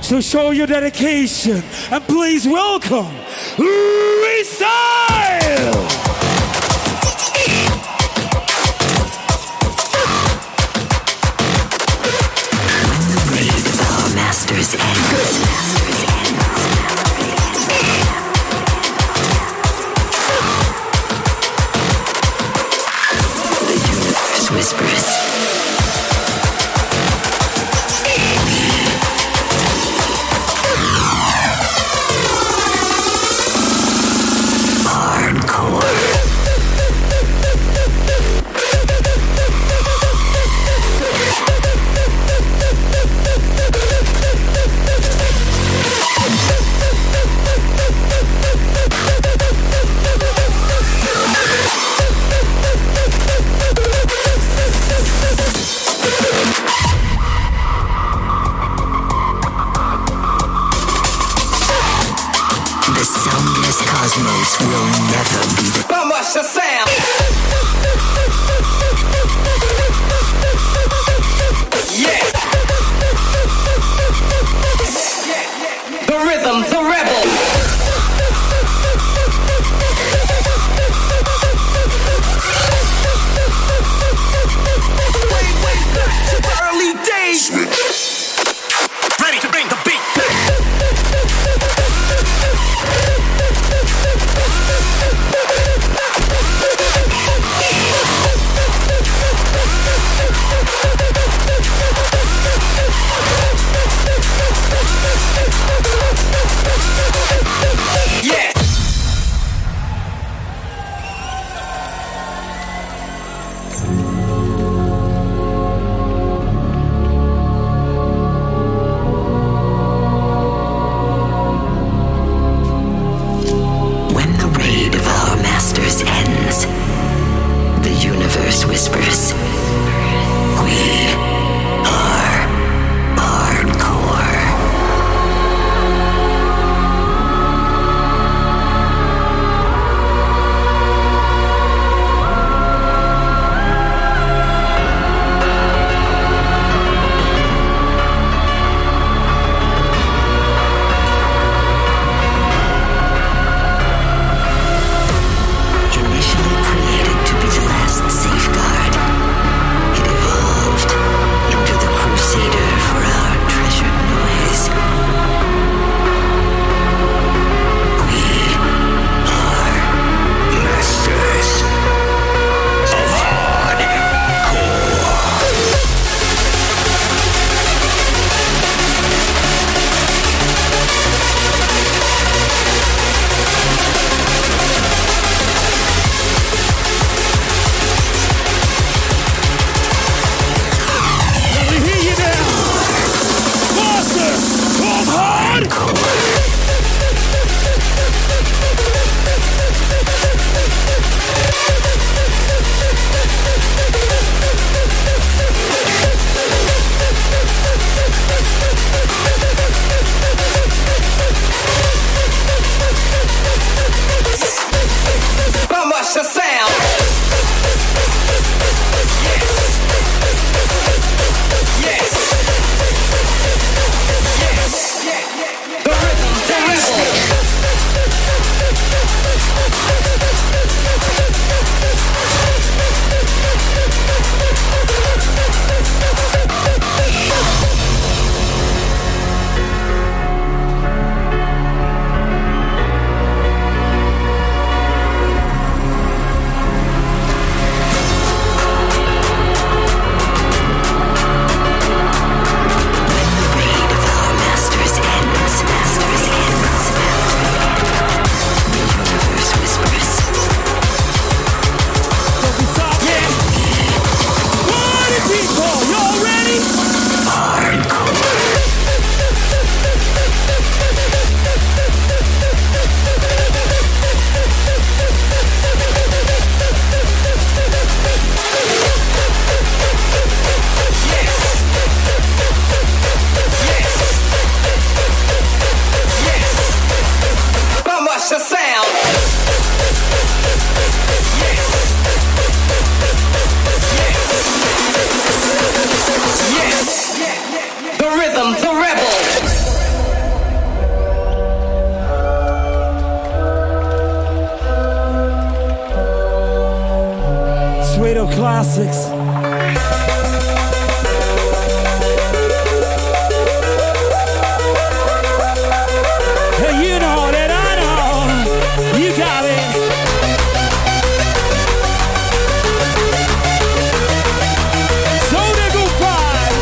So show your dedication and please welcome Restyle! Masters ends. The universe whispers. Cosmos will never be the... How much the sound? Yes! The rhythm, the rebel! Way back to the early days! Ready to bring the beat! heavyweight of classics. Hey, you know that I know you got it. So they go vibes.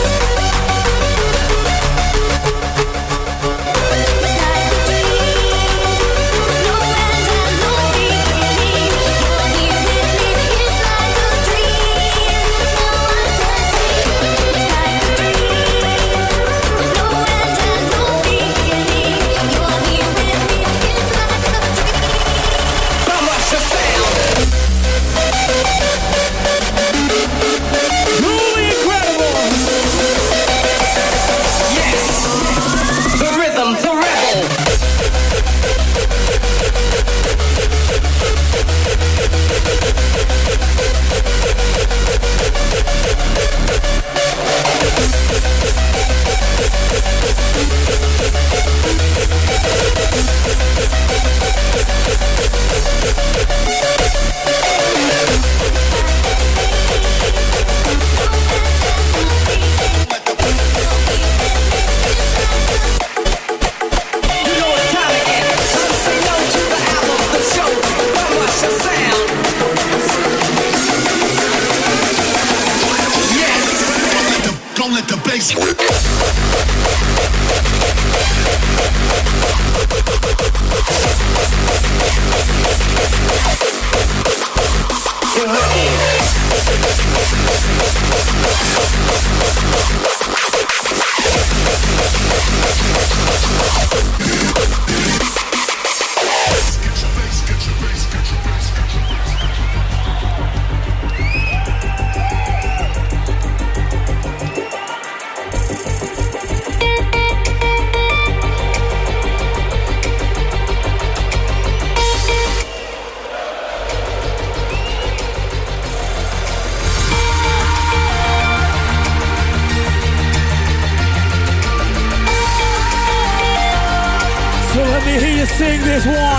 Sing this one.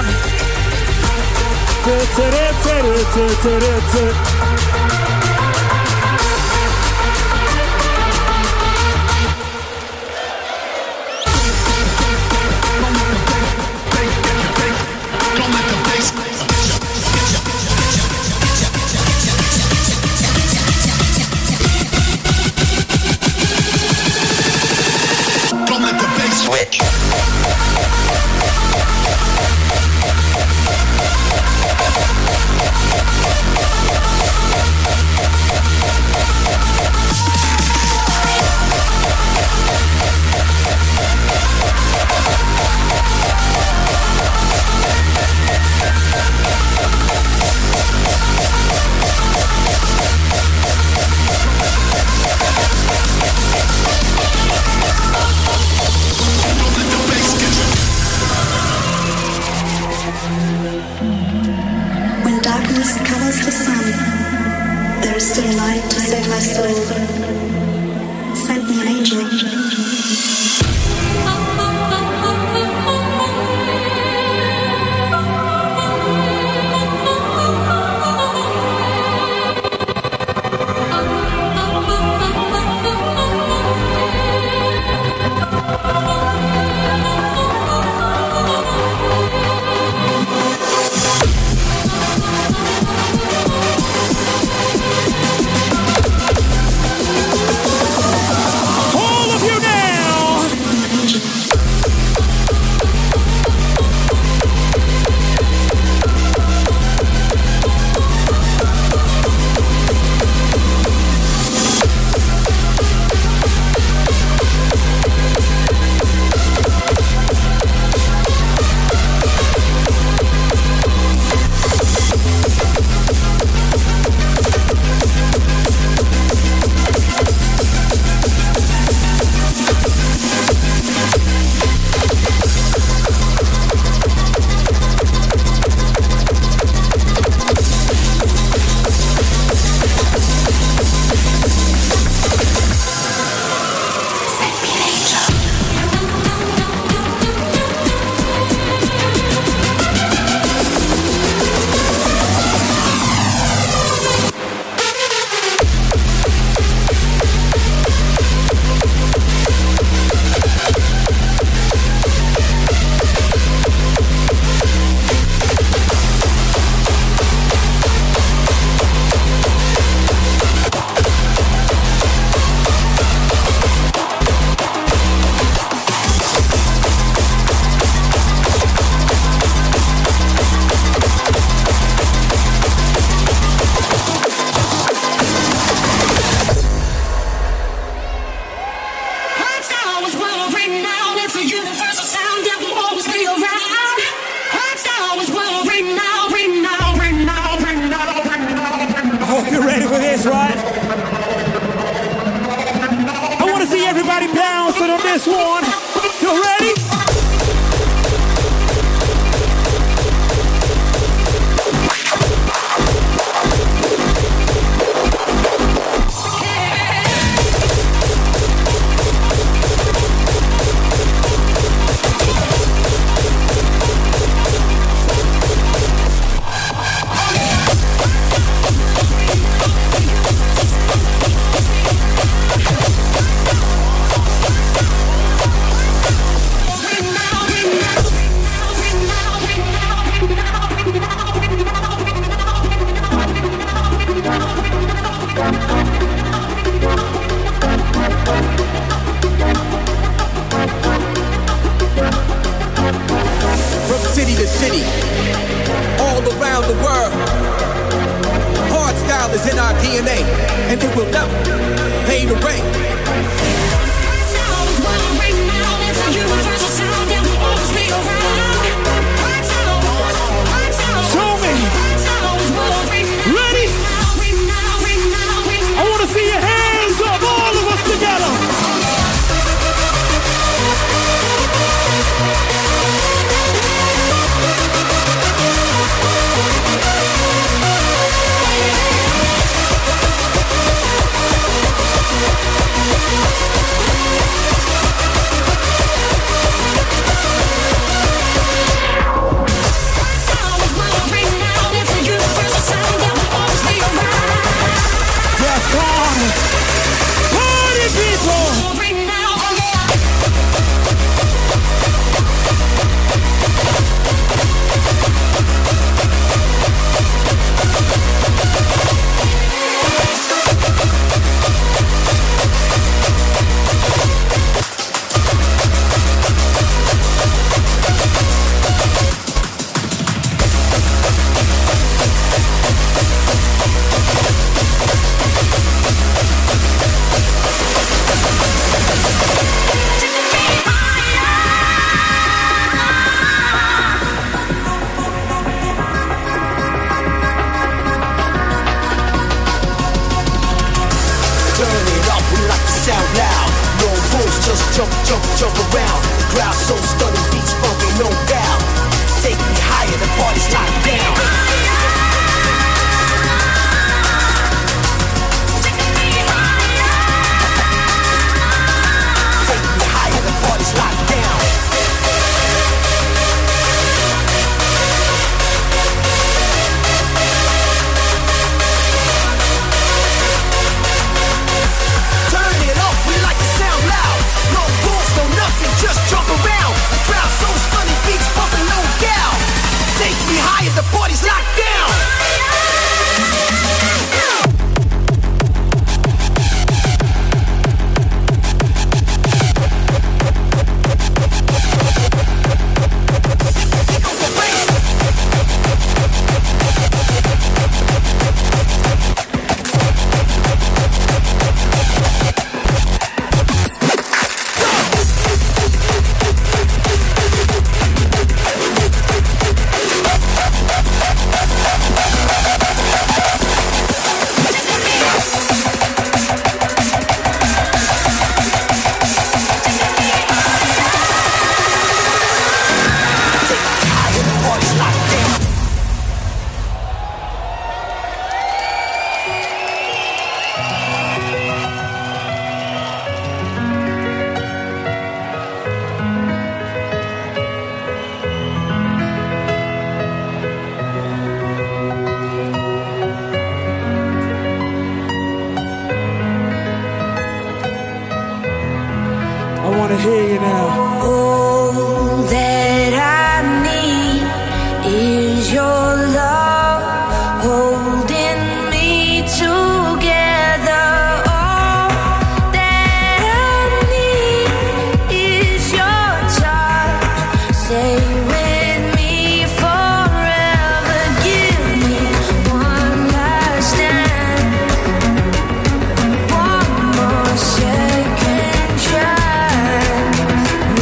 All of you now. right? I want to see everybody bouncing on this one. You ready? wanna hear you now. All that I need is your love holding me together. All that I need is your touch. Stay with me forever. Give me one last stand, one more second try.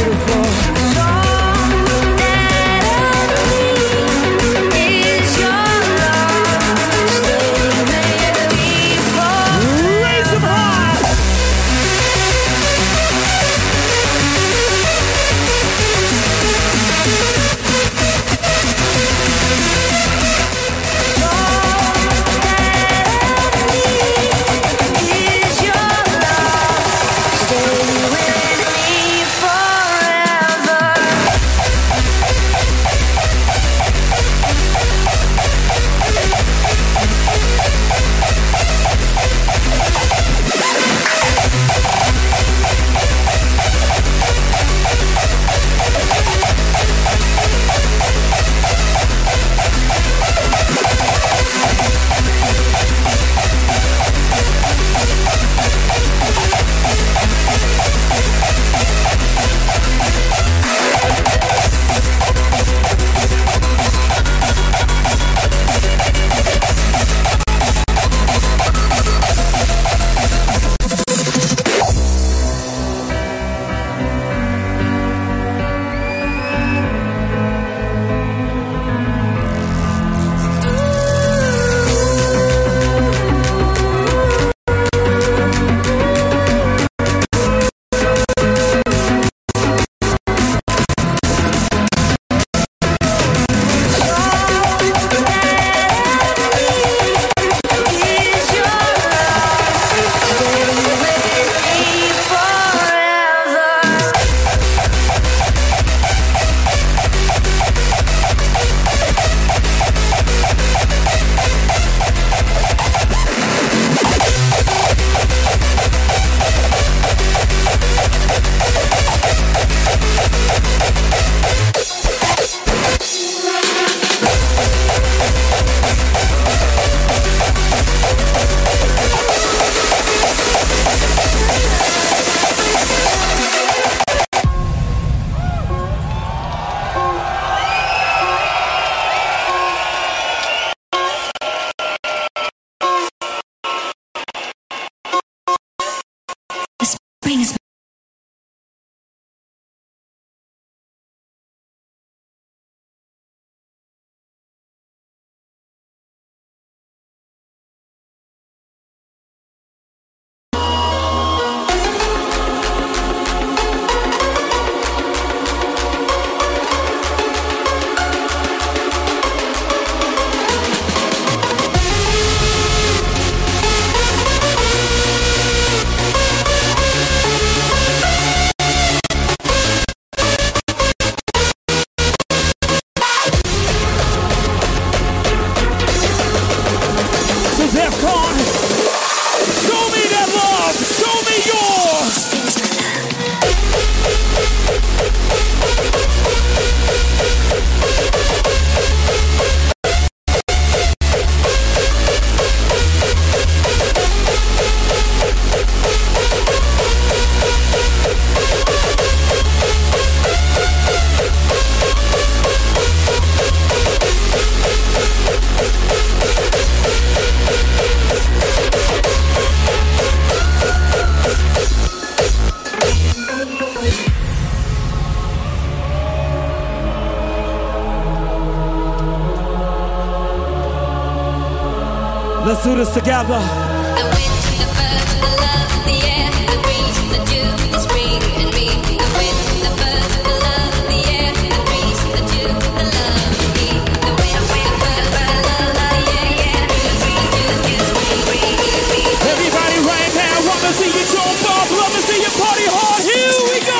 Let's do this together. The wind, the birds, the love, the air, the breeze, the dew, the spring, and me. The wind, the birds, the love, the air, the breeze, the dew, the love, me. The wind, the birds, the love, the air, the breeze, the dew, the spring, me. Everybody right now, wanna see you jump up, love to see you party hard. Here we go.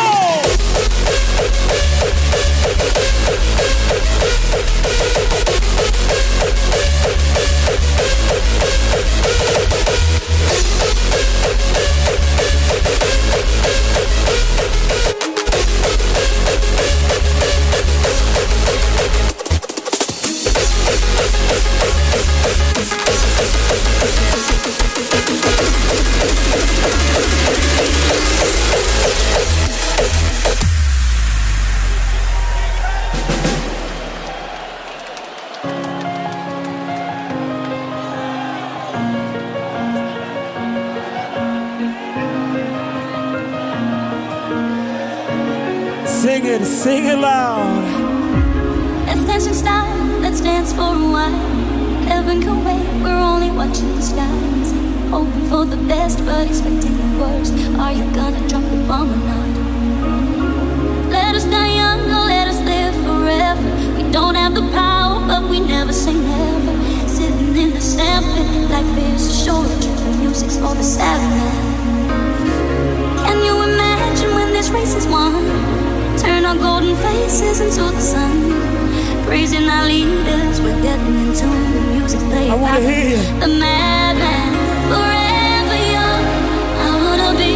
Sing it loud. Let's dance in style, let's dance for a while. Heaven can wait, we're only watching the skies. Hoping for the best, but expecting the worst. Are you gonna drop the bomb or not? Let us die young, or let us live forever. We don't have the power, but we never say never. Sitting in the sandpit, life is a short trip. The music's for the savvy man. Can you imagine when this race is won? Turn our golden faces into the sun. Praising our leaders, we're getting in tune. The music's playing. I wanna hear you. The madman, forever young. I wanna be.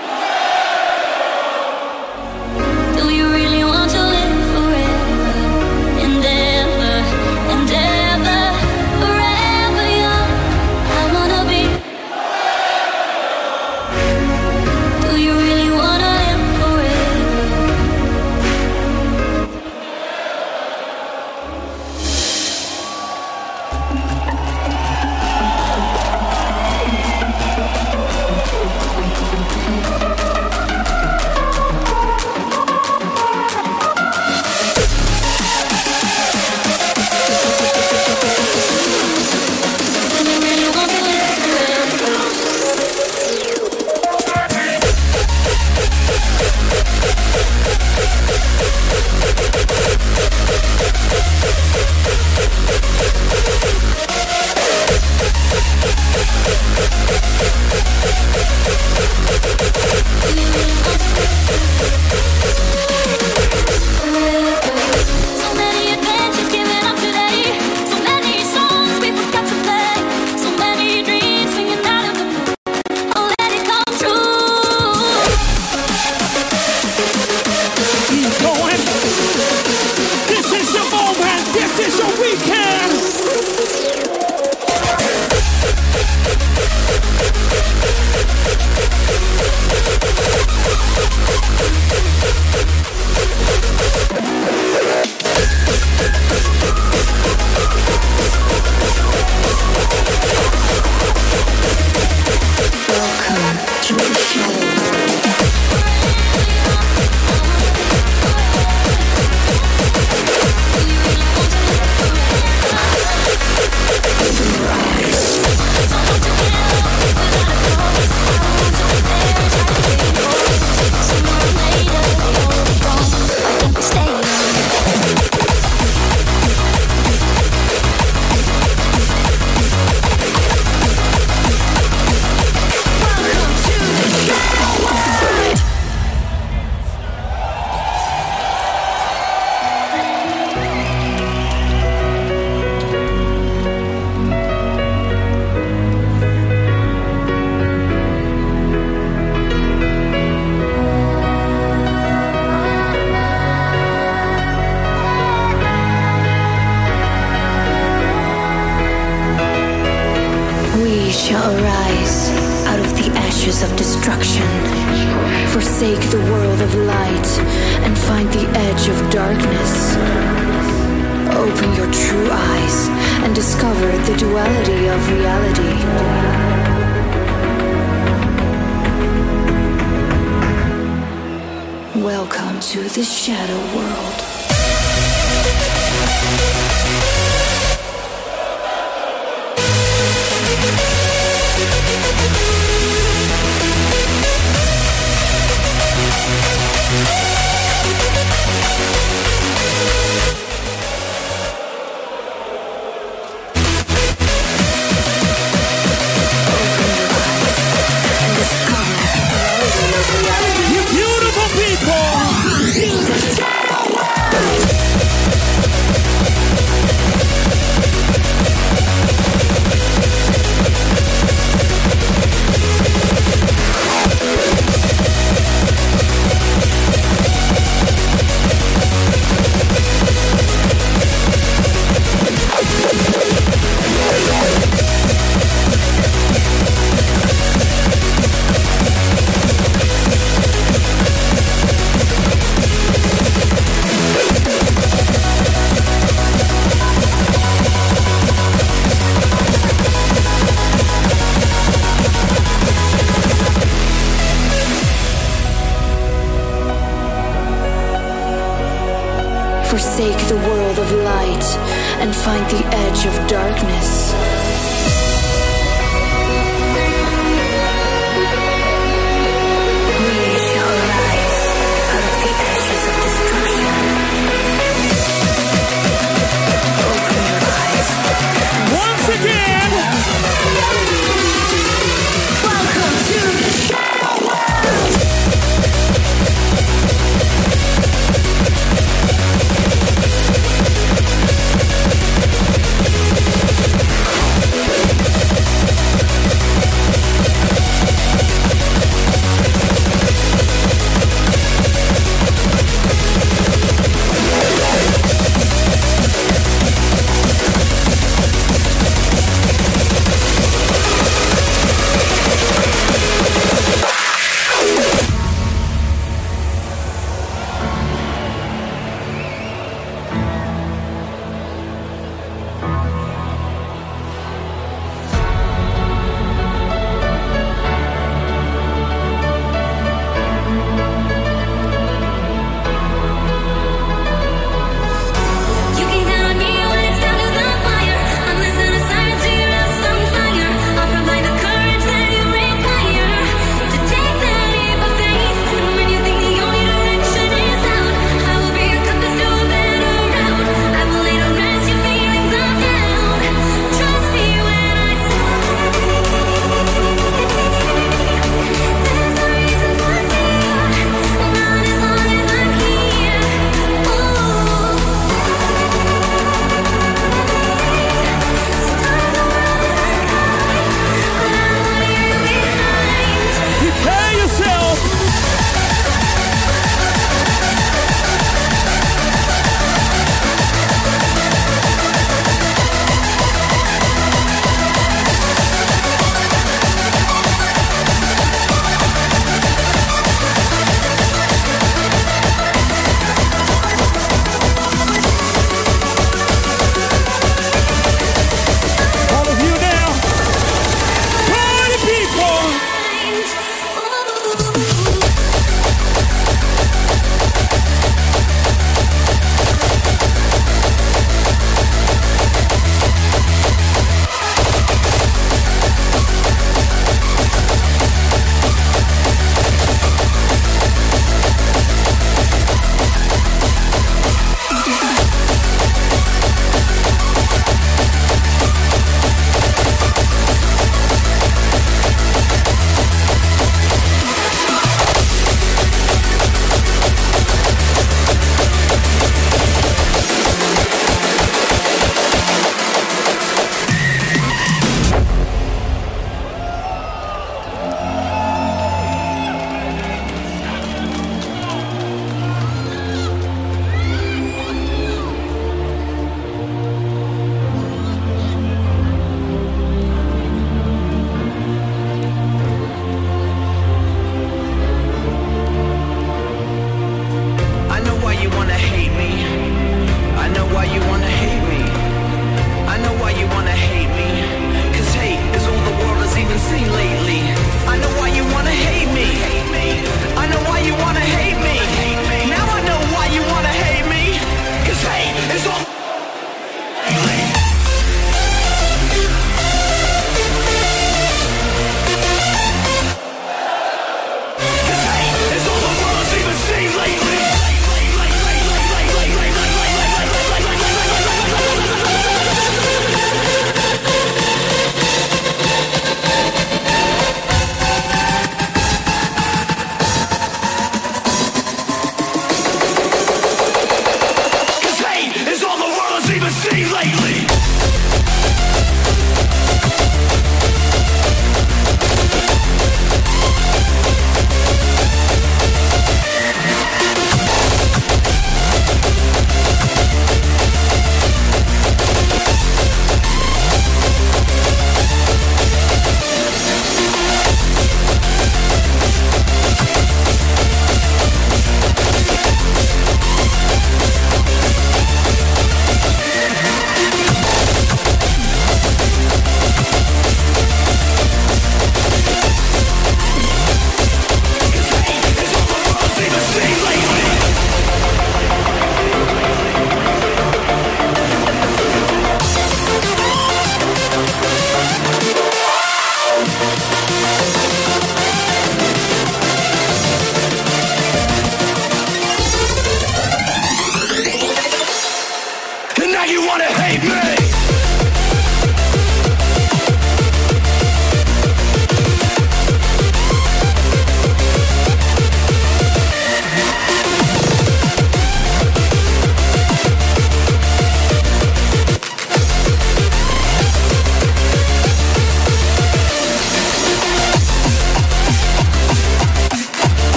Do you really want to live forever? And ever, and ever, forever young. I wanna be. Do you really wanna live forever? shall arise out of the ashes of destruction. Forsake the world of light and find the edge of darkness. Open your true eyes and discover the duality of reality. Welcome to the shadow world. You beautiful people. Forsake the world of light and find the edge of darkness. We shall rise out of the ashes of destruction. Open your eyes. Once again. Welcome to the Shadow World.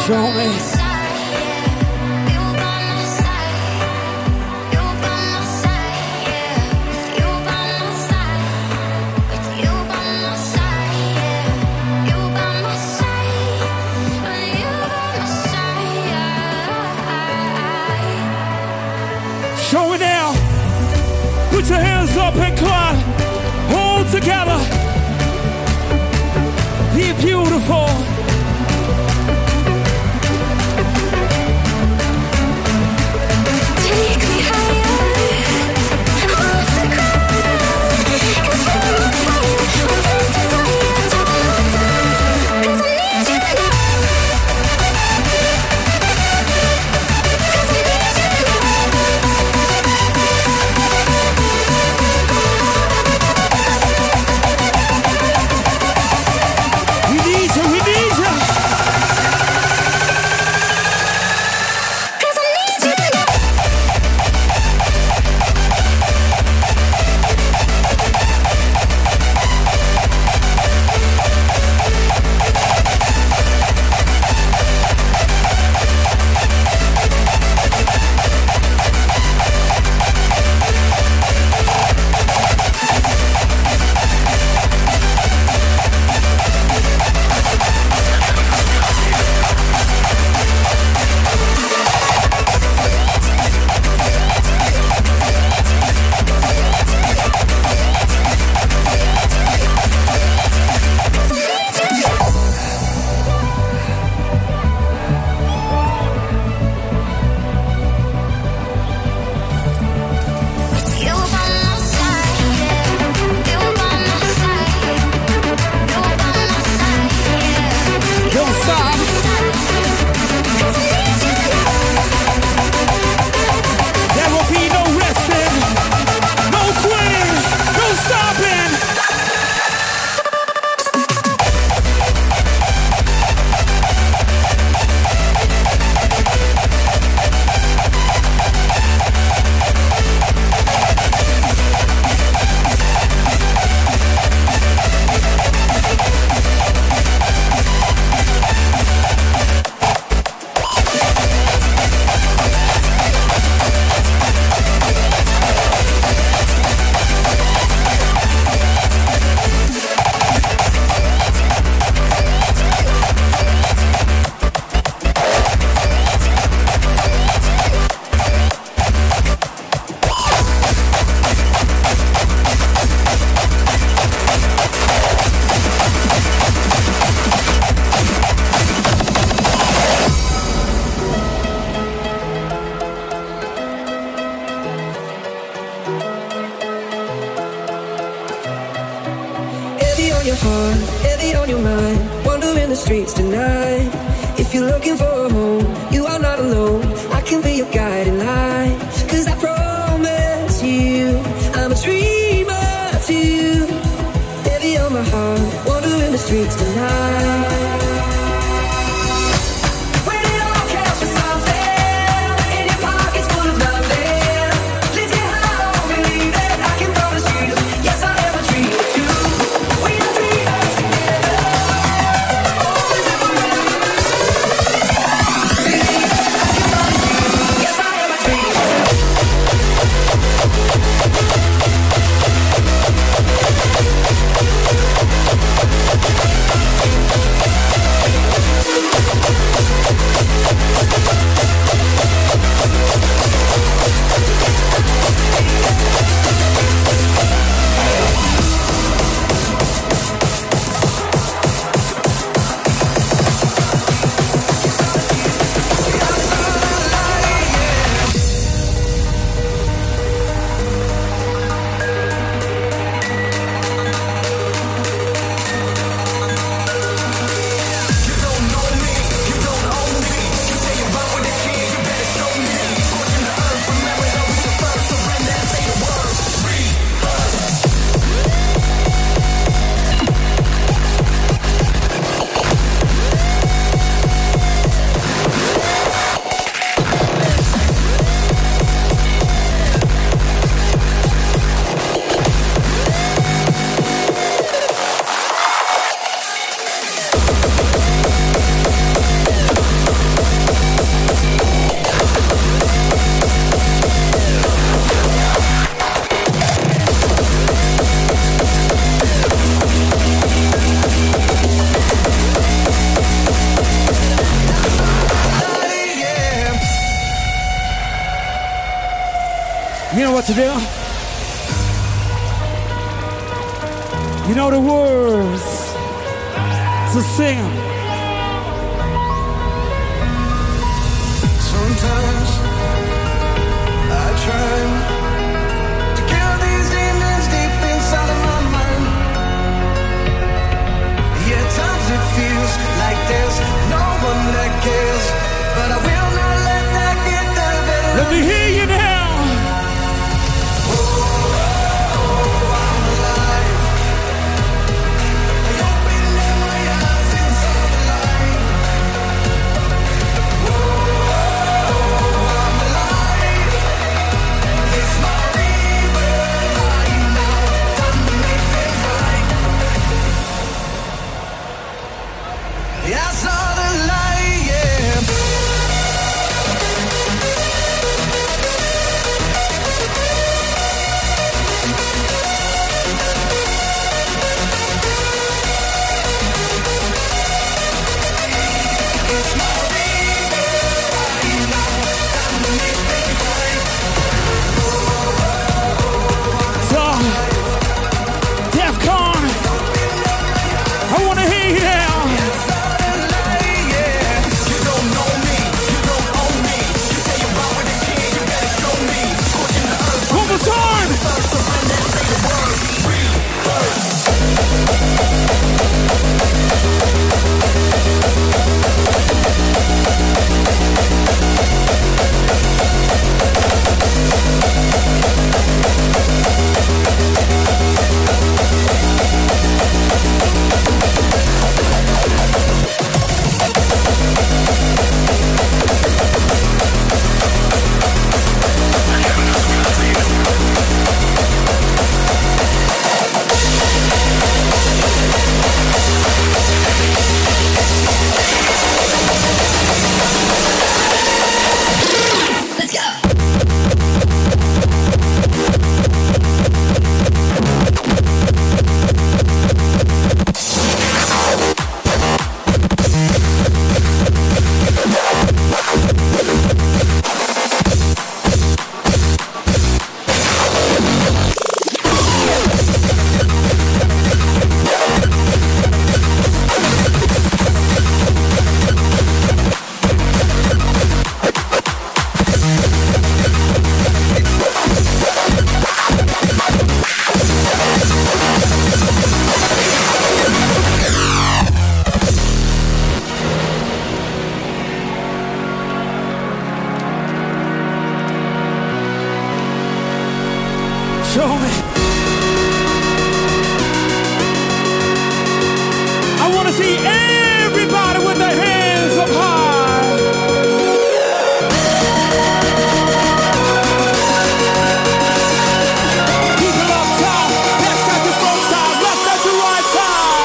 Show me. Show it now. Put your hands up and clap. Hold together. Be beautiful. Take me higher, off the ground. 'Cause we're on fire, with this desire, don't look down. 'Cause I need you now. 'Cause I need you We need you, we need you. 'Cause I need you now. You by my side, yeah. You by my side, you by my side, yeah. Don't stop. 'Cause I need you There will be no resting, no quitting, no stopping. Heavy on your heart, heavy on your mind. Wandering the streets tonight. If you're looking for a home, you are not alone. I can be your guiding light. 'Cause I promise you, I'm a dreamer too. Heavy on my heart, wandering the streets tonight. When it all counts for something, in your pockets full of nothing. Let's get high on believe it. I can promise you, yes I am a dreamer too. We are dreamers together. Always and forever. Believe it, I can promise you, yes I am a dreamer too. what to do? You know the words, so sing 'em. Sometimes I try to kill these demons deep inside of my mind. Yeah, at times it feels like there's no one that cares, but I will not let that get the better. Let me hear you now. I saw the light, yeah. It's my rebirth right now. Time to make things right. So, Defcon, I wanna hear you now. One more time! Show me. I want to see everybody with their hands up high. People up top, left side to front side, left side to right side.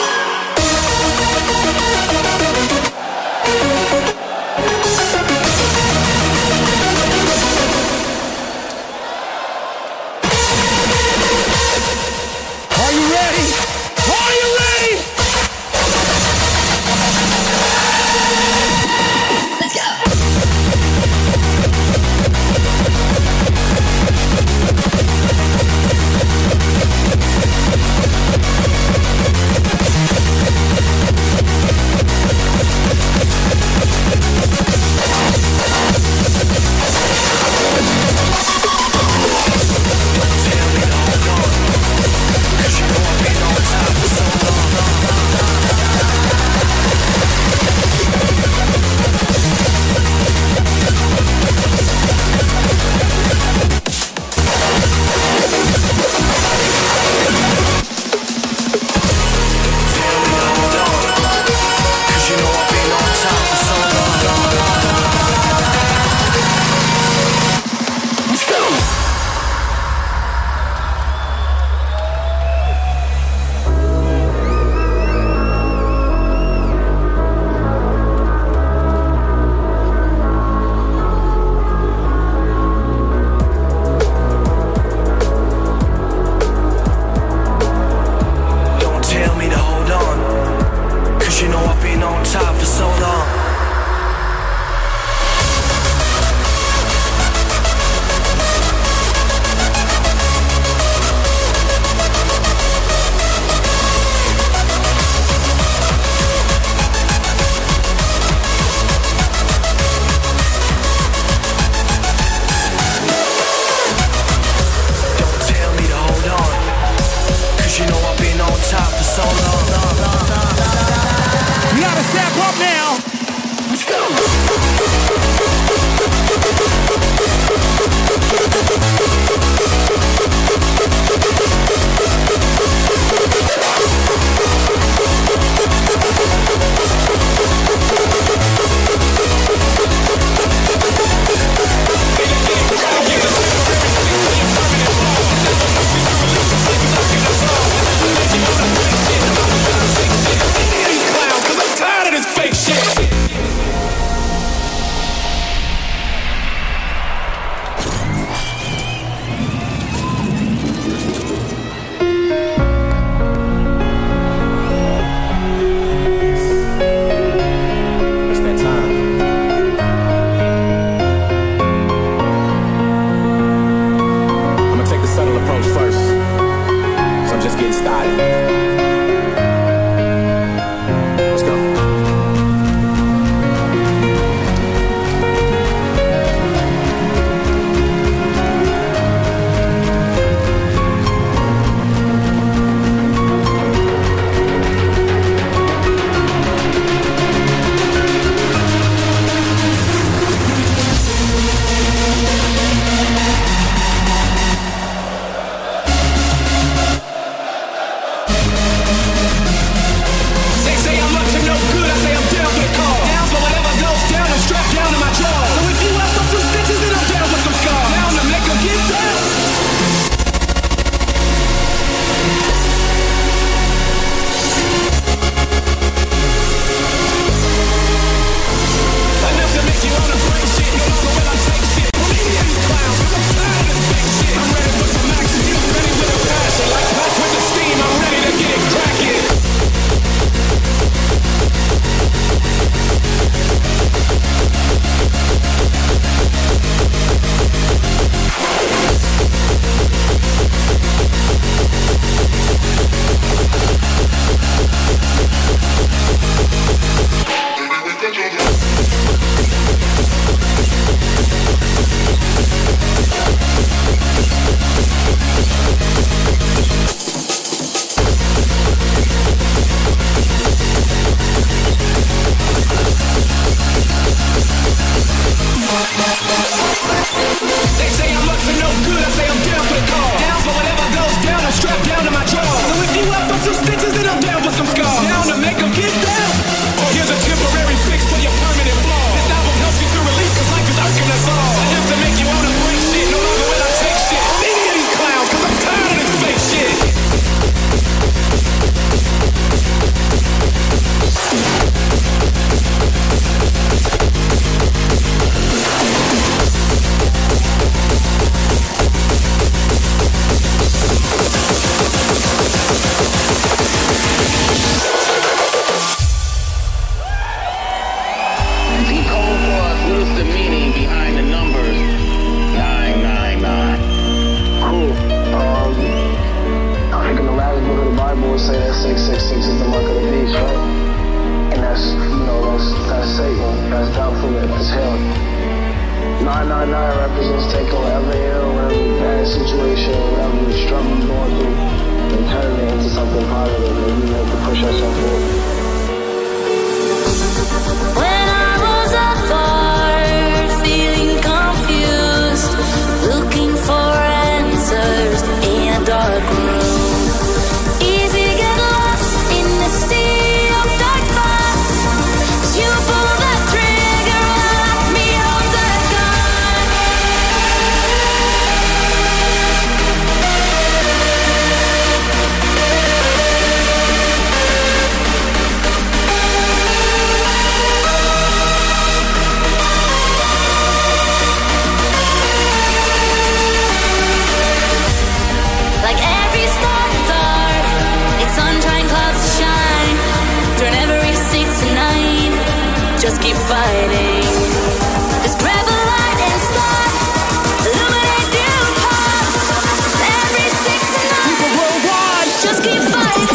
Are you ready? Are you ready? Let's go. Tell me no more, 'cause you know I've been on just keep fighting. Just grab a light and start, illuminate new paths. Every 6 and 9, People worldwide, just keep fighting.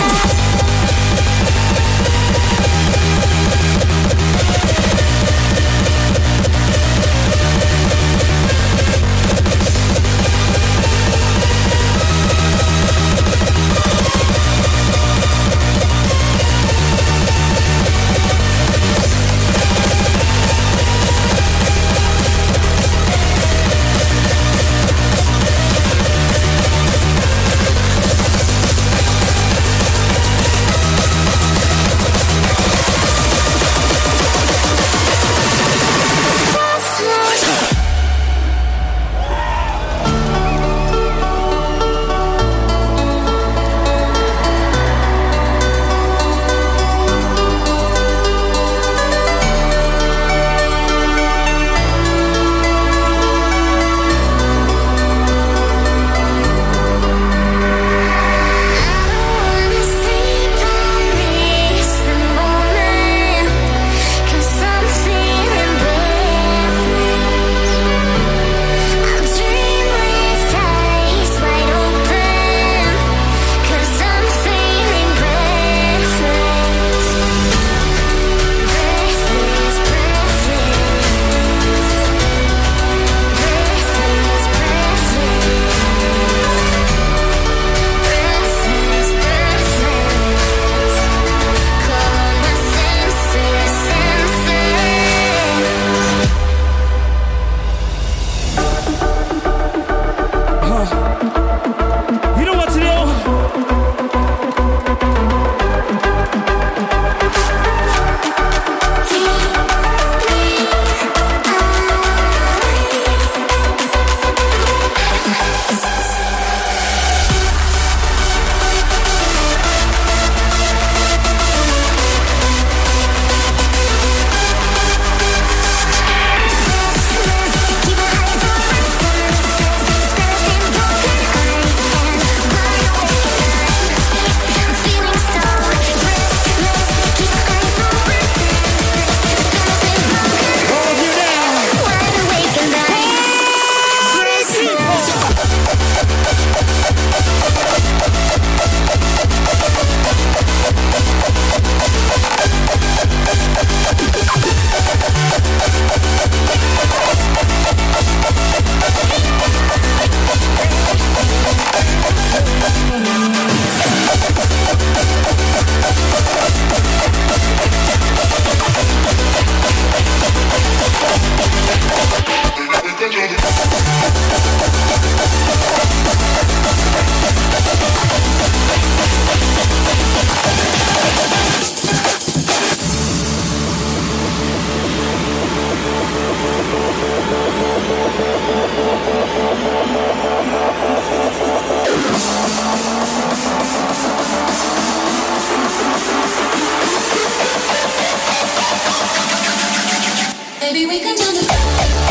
Maybe we can do the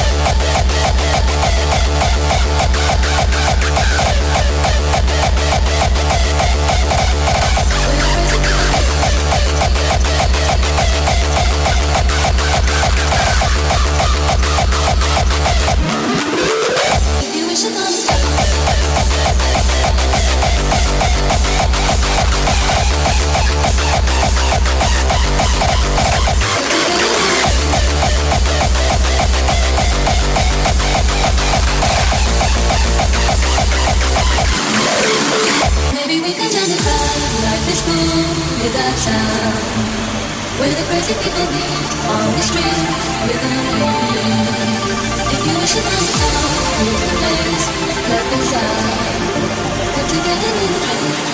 if you wish upon a star. Maybe we can turn the crowd. Life is cool without sound. Where the crazy people meet on the street with a wind. If you wish upon a star, here's the place. Clap inside. Come together in a dream.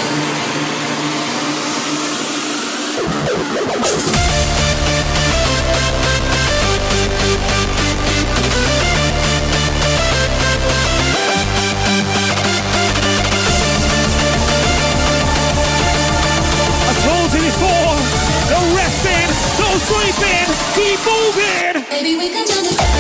Before, no resting, no sleeping, keep moving. Maybe we can turn the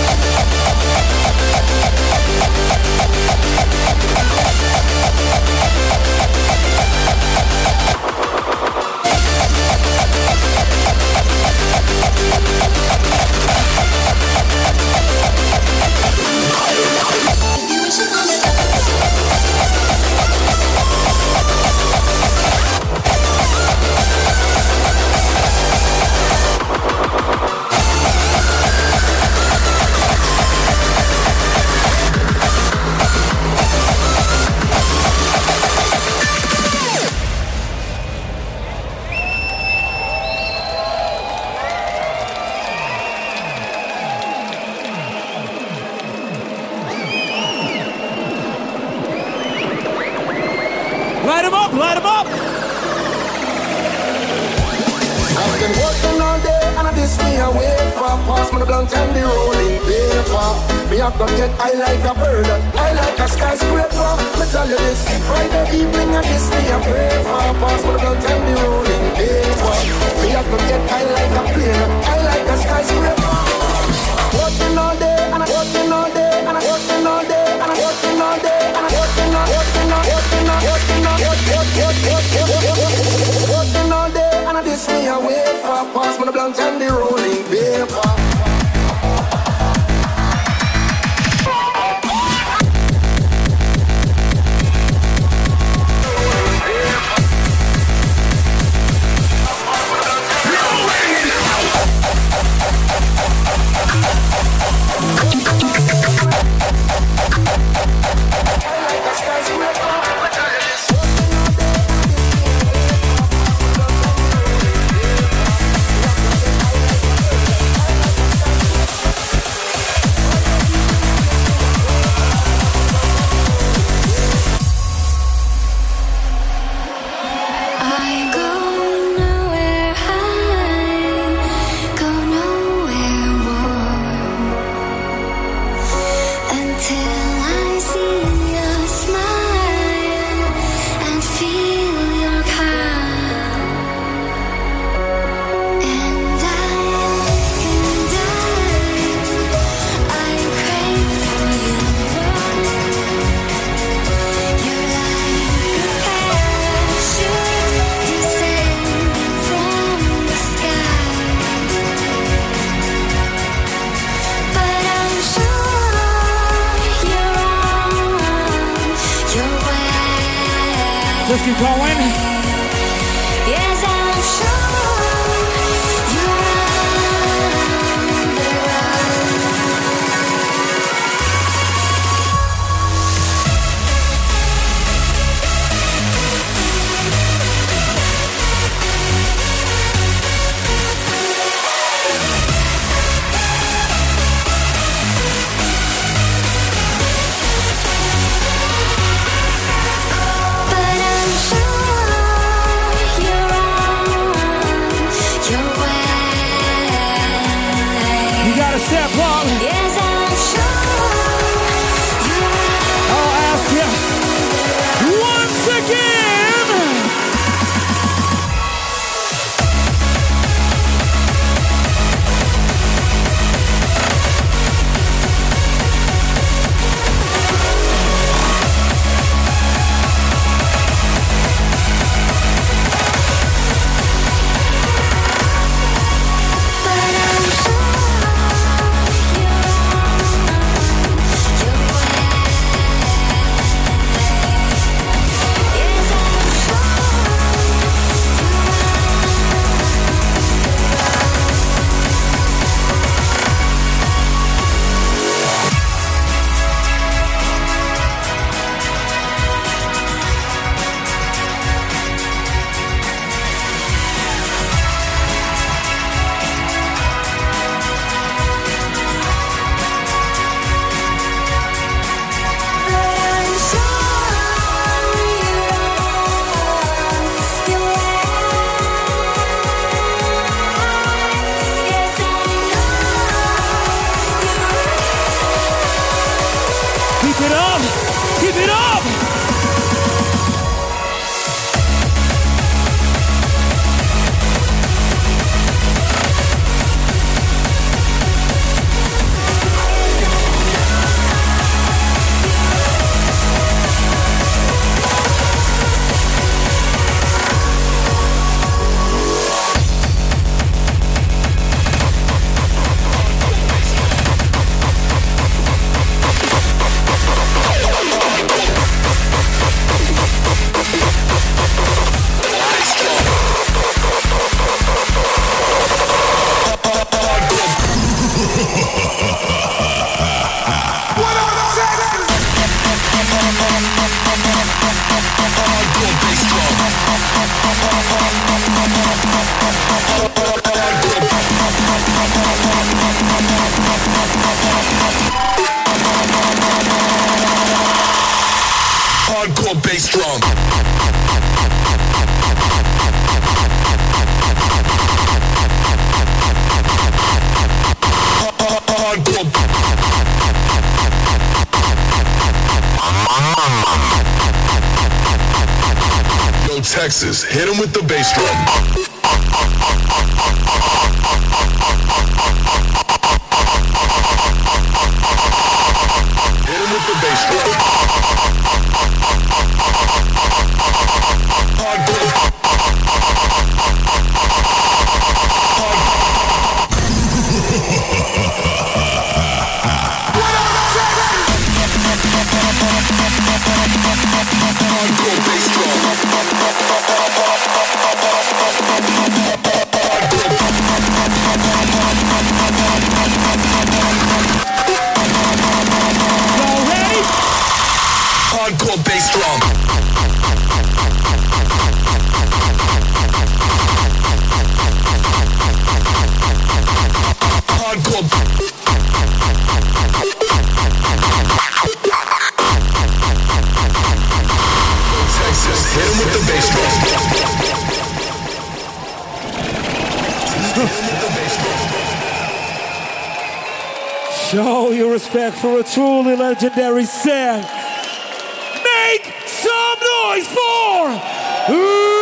up, light 'em up. I've been working all day and I this me away for pass me the blunt and the rolling paper. Me have to get high like a bird, high like a skyscraper. Me tell you this, Friday evening and this me a pray for pass me the blunt and the rolling paper. Me have to get high like a plane, high like a skyscraper. Working all day and I working all day and I working all day and I working all day and I working all day and I this me away for pass me the blunt and the rolling paper. Let's keep going. Yes, I'm sure you're on the run. But I'm sure you're on your way. You gotta step up. Yes, I'm sure you're on. I'll ask you once again. But I'm sure you're Texas, hit him with the bass drum. Hit him with the bass drum. Hardcore. Hardcore bass drum. Hardcore. Texas, hit him with the bass drum. Show your respect for a truly legendary set. Make some noise for